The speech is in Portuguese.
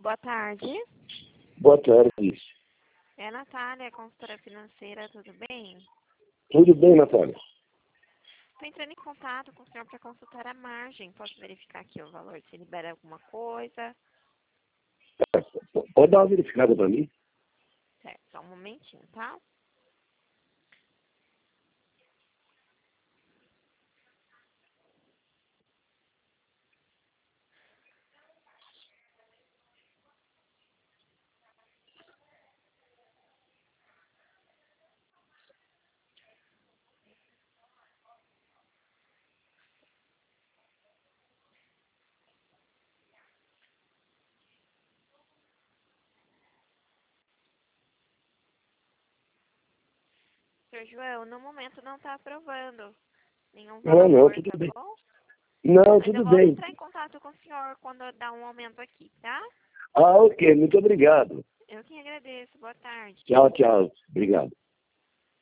boa tarde. Boa tarde. É a Natália, consultora financeira, tudo bem? Tudo bem, Natália? Estou entrando em contato com o senhor para consultar a margem. Posso verificar aqui o valor, se libera alguma coisa? Pode dar uma verificada para mim? Certo, só um momentinho, tá? Senhor João, no momento não está aprovando nenhum valor, Não, tudo tá bem. bom? Não, Mas eu tudo volto a bem. entrar em contato com o senhor quando dar um aumento aqui, tá? Ok, muito obrigado. Eu que agradeço. Boa tarde. Tchau, tchau. Obrigado.